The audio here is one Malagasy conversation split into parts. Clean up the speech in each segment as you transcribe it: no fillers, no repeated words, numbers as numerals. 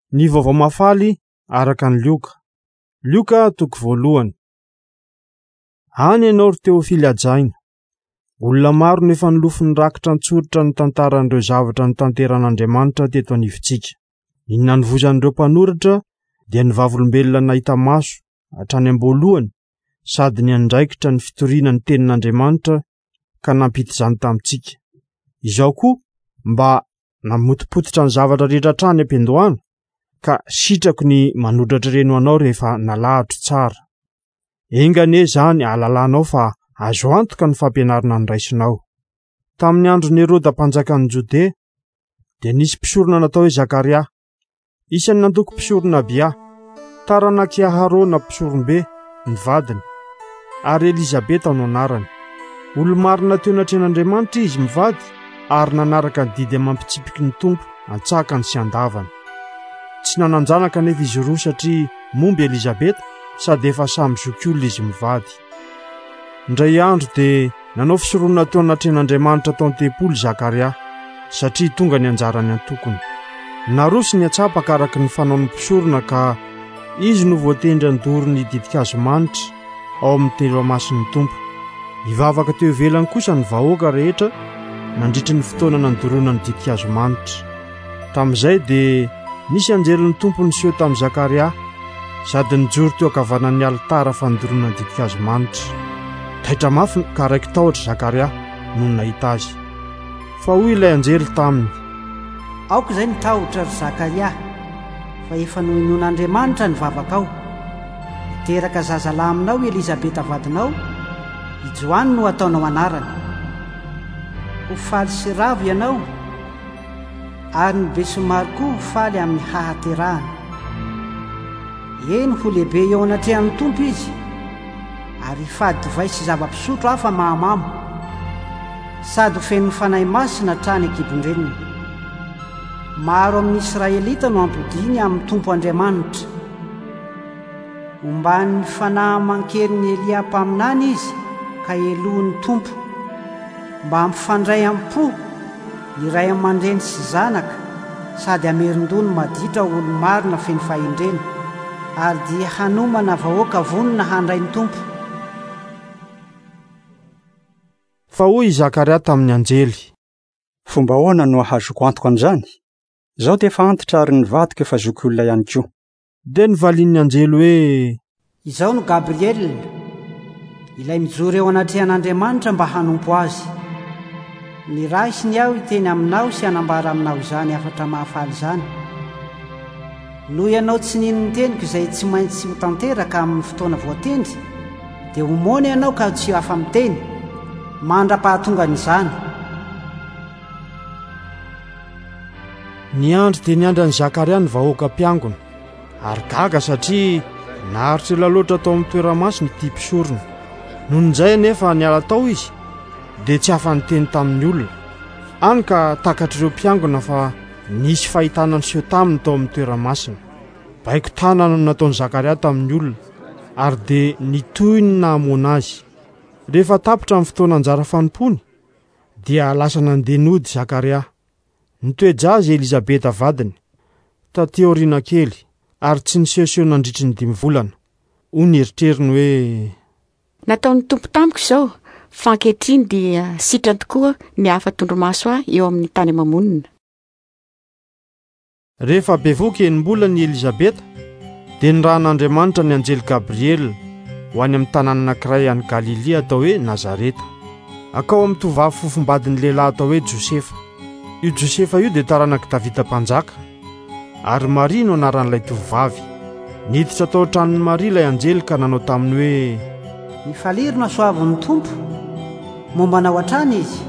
Ny vaovao mafaly araka ny Lioka. Lioka toko voalohany. Any ianao ry Teofily ajaina. Olona maro nefa nilofiny rakitra ntsorotra ny tantaran'ireo zavatra ny tanteran'Andriamanitra teto anivontsika. Inona ny vozan'ireo mpanoratra dia ny vavolombelona nahita maso hatrany am-boalohany, sady ny andraikitra ny fitoriana ny tenin'Andriamanitra ka nampita izany tamintsika. Izao koa mba namotipototra ny zavatra rehetra hatrany am-piandohana, ka sitrako ny manotratra ireny ho anao rehefa nalahatra tsara. Engane zany ahalalanao fa azo antoka ny fampianarana ny raisinao. Tamin'ny andron'ny Herôda mpanjakan'ny Jodea dia nisy mpisorona natao hoe Zakaria, isan'ny nantoko mpisorona Abia, taranak'i Aharona mpisorom-be ny vadiny, ary Elizabeta no anarany. Olo-marina teo natren'Andriamanitra izy mivady, ary nanaraka ny didy mampitsipiky ny tompo antsakany sy andavany. Tsy nananjanaka nefa izy roa satria momby Elizabeta, sady efa samy zokiolona izy mivady. Indray andro dia nanao fisoroana teo natren'Andriamanitra tao an-tempolo Zakaria, satria tonga ny anjarany antokony. Naroso ny atsapaka araka ny fanaony mpisorona ka izy no voatendry andorony didikazo manitra ao amin'ny telo-mason'ny tompo. Ivavaka teo ivelany kosa ny vahoaka rehetra nandritry ny fotoana nandorona ny didikazo manitra. Tamin'izay dia nisy anjelin'ny tompo niseho tamin'i Zakaria, sady nijoro teo ankavanan'ny alitara fandorona ny didikazo manitra. Taitra mafy ka raiky tahotra Zakaria no nahita azy. Fa hoy ilay anjely taminy: aoka izay nitahotra ry Zakaria, fa efa noinon'Andriamanitra ny vavakao. Teraka zazalahy aminao Elizabeta vadinao, i Joany no ataonao anarany. Ho faly sy ravo ianao, ary ny be somary koa ho faly amin'ny hahaterahana. Eny ho lehibe eo anatrehan'ny tompo izy, ary hifady divay sy zava-pisotro hafa mahamamo, sady ho feno fanahy masina hatrany an-kibon-dreniny. Maro amin'ny Israelita no ampodiany amin'ny tompo Andriamanitra. Omban'ny fanahy mankeriny Elia mpaminany izy ka elohin'ny tompo, mba hampifandray am-po iray aman-dreny sy zanaka, sady amerindony maditra olo-marina feno fahendrena, ary dia hanomana vahoaka vonona handray ny tompo. Fa hoy Zakaria tamin'ny anjely: fomba ahoana no ahazoko antoka an'izany? Zaho dia efa antitra ary ny vadiko efa zokiolona ihany koa. Dia nivalian'ny anjely hoe: izao no Gabriel, ilay mijoro eo anatrehan'Andriamanitra mba hanompo azy. Ny raisiny aho hiteny aminao sy hanambara aminao izany afatra mahafaly izany. Noho ianao tsy nino ny teniko izay tsy maintsy ho tanteraka amin'ny fotoana voatendry, dia homona ianao ka tsy hafa miteny, mandra-pahatonga n'izany. Ny andro dia niandran'i Zakaria ny vahoaka mpiangona, ary gaga satria naharitra ela loatra tao amin'ny toeramasina ity mpisorona. Noho ninjay nefa niala tao izy, dia tsy afa-niteny tamin'ny olona. Any ka takatr'ireo mpiangona fa nisy fahitana niseho taminy tao amin'ny toeramasina. Baiko tanana no nataon'i Zakaria tamin'ny olona, ary dia nitohiny na hamoana azy. Rehefa tapitra amin'ny fotoana anjara fanompony, dia lasa nandenody Zakaria. Nitoejazy Elizabeta vadiny taty aoriana kely, ary tsy nisehoseho nandritry ny 5 volana. Hoy ny eritrerini hoe: nataon'ny tompo tamiko izao, fa ankehitriny dia sitrany tokoa ny hafa-tondromaso ahy eo amin'ny tany mamonina. Rehefa bevoaka enim-bola ny Elizabeta, dia nirahan'Andriamanitra ny anjely Gabriel ho any amin'ny tanàna anankiray any Galilea atao hoe Nazareta, akao amin'ny tovavy fofombadin'ny lehilahy atao hoe Josefa. Io Josefa io dia taranaky Davida mpanjaka, ary Maria no anaran'ilay tovavy. Niditra tao an-tranon'ny Maria ilay anjely ka nanao taminy hoe: nifaliry no soavin'ny tompo, momba nao hatrany izy.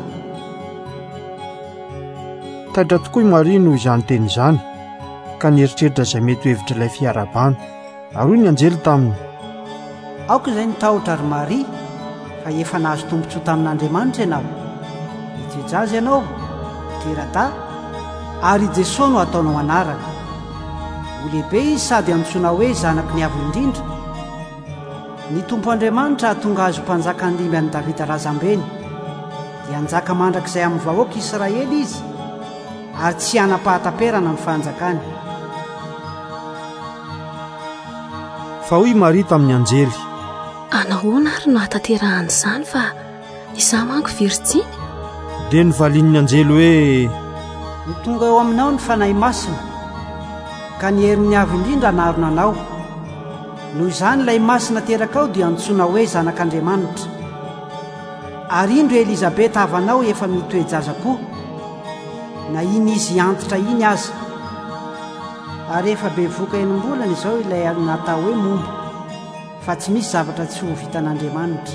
Taitra tokoa i Maria no izany teny izany, ka nieritreritra izay mety ho hevitra ilay fiarabana. Ary hoy ny anjely taminy: aoka izay nitahotra ry Maria, fa efa nahazo tombontsoa tamin'Andriamanitra ianao. Itejazy ianao, tera-ta, ary Jesosy no ataonao anarany. Ho lehibe izy sady antsoina hoe zanaky ny avo indrindra. Ny tompo Andriamanitra hahatonga azo mpanjaka andimby an'i Davida razambeny, dia anjaka mandrakizay amin'ny vahoaka Israely izy, ary tsy hanam-pahatamperana ny fanjakany. fa hoy Maria tamin'ny anjely: anahoana ary no hatanterahany izany fa izaho manko virjiny? Dia nivalian'ny anjely hoe: ny tonga eo aminao ny fanahy masina, ka ny herin'ny avy indrindra narona anao. Noho izany ilay masina teraka ao dia antsoina hoe zanak'Andriamanitra. Ary indro Elizabeta havanao efa mitoejaza koa, na iny izy antitra iny aza. Ary efa be voka enim-bolana izao ilay natao hoe mombo, fa tsy misy zavatra tsy ho vitan'Andriamanitra.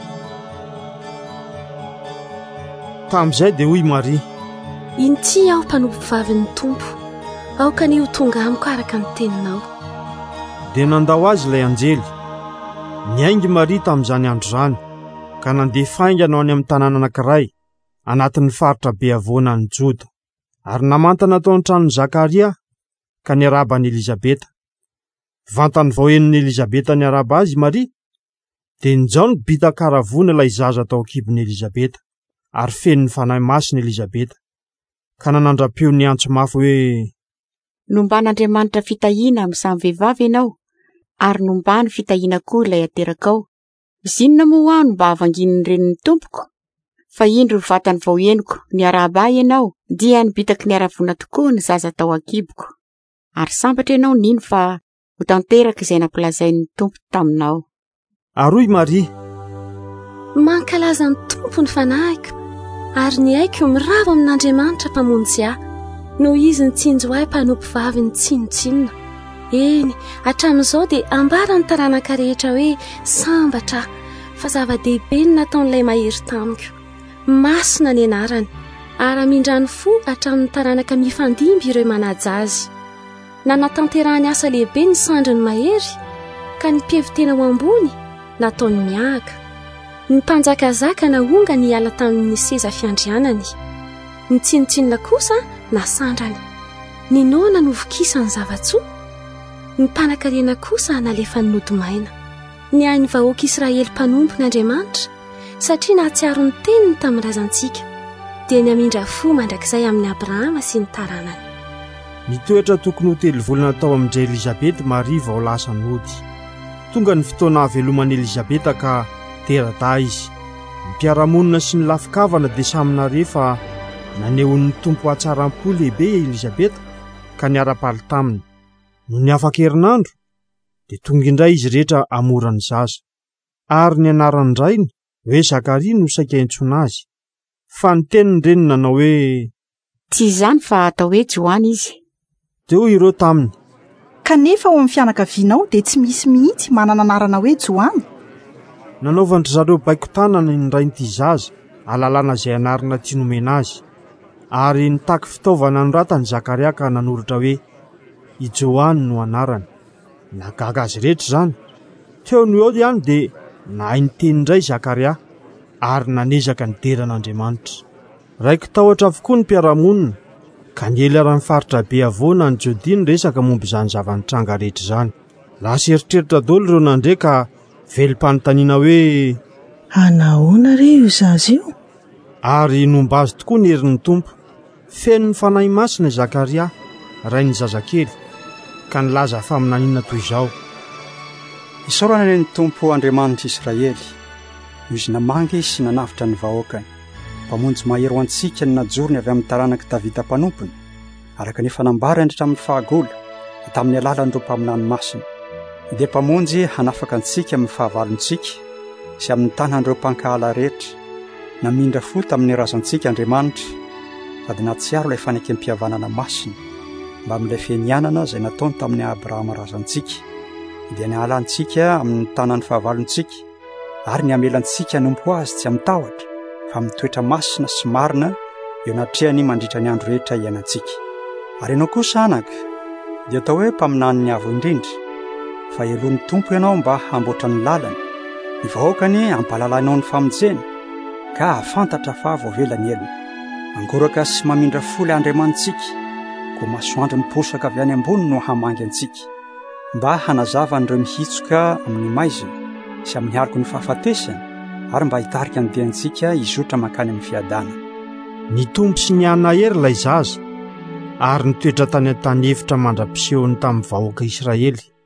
Tamin'izay dia hoy Maria: inty aho mpanompo vavin'ny Tompo, aoka ny ho tonga amiko araka ny teninao. Dia nandao azy ilay anjely. Niaingy Maria tamin'izany andro izany, ka nandeha faingana any amin'ny tanàna anankiray anatin'ny faritra be avoana ny Joda, ary namantana tao an-tranon'i Zakaria ka niaraba ny Elizabeta. Vantany vao henon'ny Elizabeta niaraba azy Maria, dia njao nibita karavona ilay zaza tao an-kibon'ny Elizabeta, ary feno ny fanahy masina Elizabeta, ka nanandram-peo ny antso mafy hoe: nomban'Andriamanitra fitahiana amin'ny samy vehivavy ianao, ary nombany fitahiana koa ilay aterakao. Zinona moa aho no mba havangin'ny renin'ny tompoko? Fa indro ny vatany vao henoko niaraba ianao, dia nibitaka niaravona tokoa ny zaza tao an-kiboko. Ary sambatra ianao nino fa ho tanteraka izay nampilazain'ny tompo taminao. Ary hoy Maria: mankalaza ny tompo ny fanahiko, ary ny aiko miravo amin'Andriamanitra mpamonjy ahy, noho izy nitsinjo ahy mpanompo vavy ny tsinotsinona. Eny, hatramin'izao dia ambara ny taranaka rehetra hoe sambatra, fa zava-dehibe ny nataon'ilay mahery tamiko. Masina ny anarany, ary amindrany fo hatramin'ny taranaka mifandimby ireo manaja azy. Nanatanterahany asa lehibe ny sandriny mahery, ka ny mpievitena ho ambony nataony miahaka. Ny mpanjakazaka na onga ny ala tamin'ny seza fiandrianany, ny tsinotsinona kosa na sandrany. Ny nona novokisany zavatsoa, ny mpanan-karena kosa nalefa ny nodomaina. Ny hain'ny vahoaka Israely mpanompon'Andriamanitra, satria nahatsiaro ny teniny tamin'ny razantsika, dia niamindra fo mandrakizay amin'ny Abrahama sy ny taranany. Nitoetra tokony ho telo volana tao amin'izay Elizabeta Maria vao lasa nody. Tonga ny fotoana haveloman'i Elizabeta ka terata izy. Ny mpiaramonina sy ny lafikavana dia samy narefa nanehon'ny tompo hatsaram-po lehibe Elizabeta ka niara-paly taminy. No ny afaka herinandro dia tonga indray izy rehetra amorany zaza. Ary ny anarany rainy hoe Zakaria no saika intsoina azy. Fa ny teniny reny nanao hoe: tsy izany fa atao hoe Joany izy. Dia hoy ireo taminy: kanefa ho amin'ny fianakavianao dia tsy misy mihitsy manana anarana hoe Joany. Nanaovandry zareo baiko tanana ny rain'ity zaza, alalana izay anarana tsy nomena azy. Ary nitaky fitaovana noratany Zakaria ka nanoratra hoe i Joany no anarany. Nagaga azy rehetra izany. Teo no eo ihany dia nahay ny teny indray Zakaria, ary nanezaka ny deran'Andriamanitra. Raiko tahotra avokoa ny mpiaramonina, ka niely ary amin'ny faritra be avoana ny Jôdia resaka momba izany zava-nitranga rehetra izany. Lasa eritreritra daholo ireo nandre ka velom-panontaniana hoe: anahoana re io zaza io? Ary nomba azy tokoa ny herin'ny tompo. Feno ny fanahy masina Zakaria, rain'ny zazakely, ka nilaza faminaniana toy izao: isaorana ny Tompo Andriamanitra Israely, noho izy namangy sy nanavitra ny vahoakany, mpamonjy mahery ho antsika ny najorony avy amin'ny taranaka Davida mpanompony, araka ny fanambarany hatramin'ny fahagolo tamin'ny alalan'ireo mpaminany masina. Dia mpamonjy hanafaka antsika amin'ny fahavalontsika sy amin'ny tanan'ireo mpankahala rehetra, namindra fo tamin'ny razantsika Andriamanitra, sady natsiaro ilay fanekem-pihavanana masina mba amin'ilay fienianana izay nataony tamin'ny Abrahama razantsika. Dia nialantsika amin'ny tanan'ny fahavalontsika, ary niamelantsika nompo azy tsy amin'ny tahotra, fa amin'ny toetra masina sy marina eo anatrehany mandritra ny andro rehetra iainantsika. Ary ianao kosa anaka, dia atao hoe mpaminany ny avo indrindra, fa elon'ny Tompo ianao mba hamboatra ny lalany, ny vahoakany hampahalalanao ny famonjena, ka hafantatra fa voavelany elona. Mangoraka sy mamindra foly Andriamanitsika, koa masoandro miposaka avy any ambony no hamangy antsika, mba hanazava an'ireo mihitsoka amin'ny maizina sy amin'ny aroko ny fahafatesana, ary mba hitarika ny diantsika izotra mankany amin'ny fiadana. Ny tompo sy ny anina hery ilay zaza, ary nitoetra tany an-tany efitra mandra-pisehony tamin'ny vahoaka Israely.